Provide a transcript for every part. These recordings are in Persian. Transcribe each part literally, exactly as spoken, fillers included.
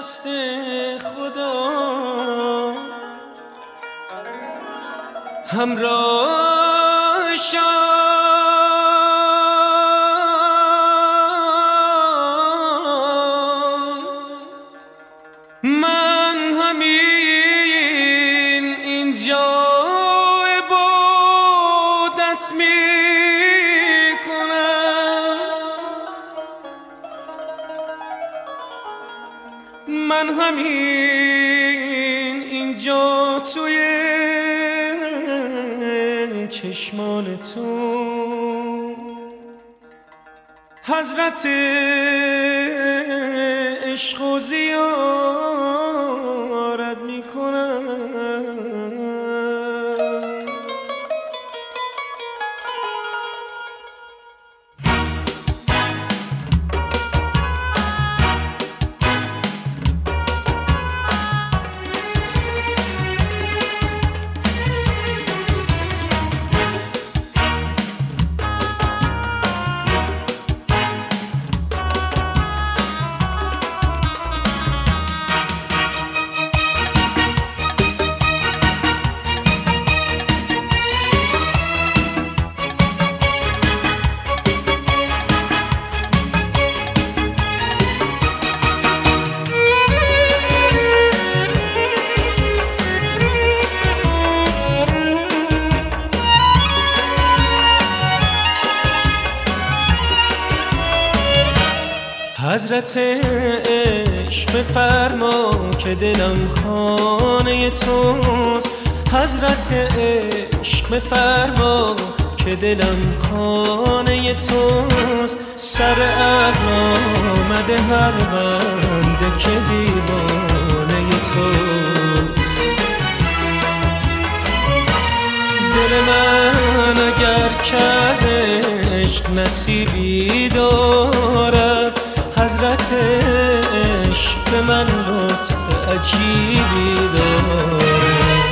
دست خدا همراه شام. من همین اینجا عبادت میکنم، من همین اینجا توی چشمان تو حضرت عشق و زیارت میکنم. حضرت عشق بفرما که دلم خانه توست، حضرت عشق بفرما که دلم خانه توست. سر عقل آمده هر بنده که دیوانه توست. دل من اگر که از عشق نصیبی دارد، حضرت عشق به من لطف عجیبی دارد.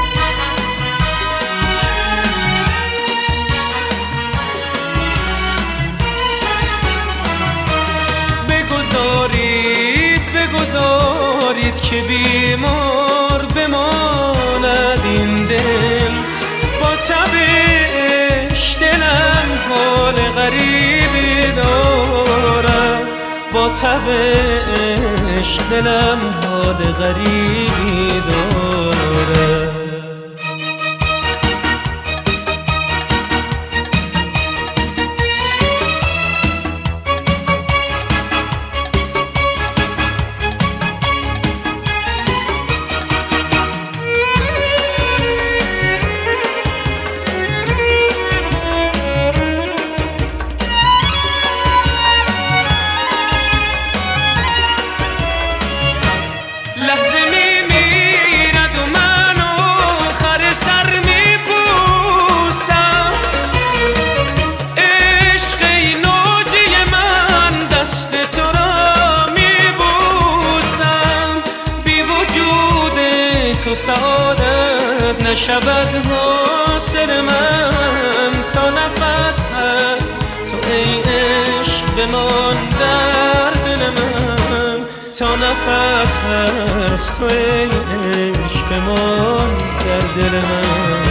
بگذارید بگذارید که بیمار بماند این دل، با تب عشق دلم حال غریبی دارد، با تب عشق دلم حال غریبی دارد. تو سعادت نشود حاصل من، تا نفس هست تو ای عشق بمان در دل من، تا نفس هست تو ای عشق بمان در دل من.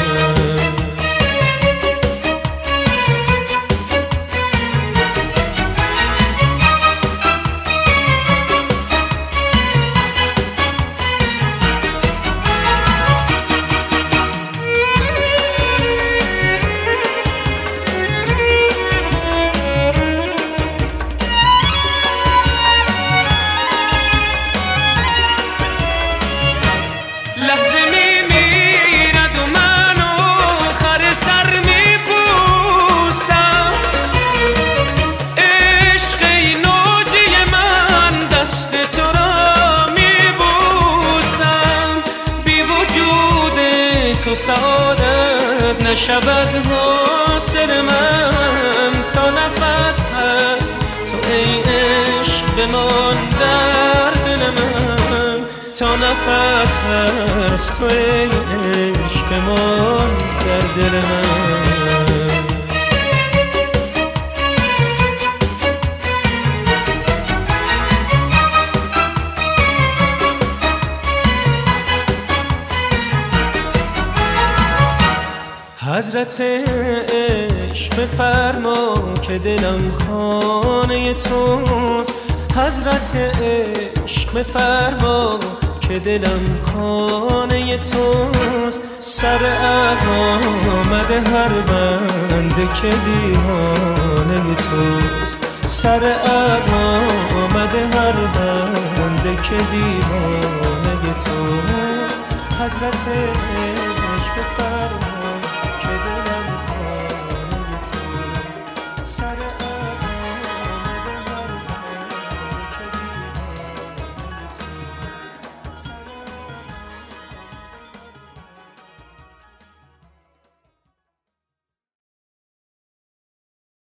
تو سعادت نشود حاصل من، تا نفس هست تو ای عشق بمان در دل من، تا نفس هست تو ای عشق بمان در دل من. حضرت عشق بفرما که دلم خانه توست. حضرت عشق بفرما که دلم خانه توست. سر عقل آمده هر بنده که دیوانه توست. سر عقل آمده هر بنده که دیوانه توست. حضرت عشق بفرما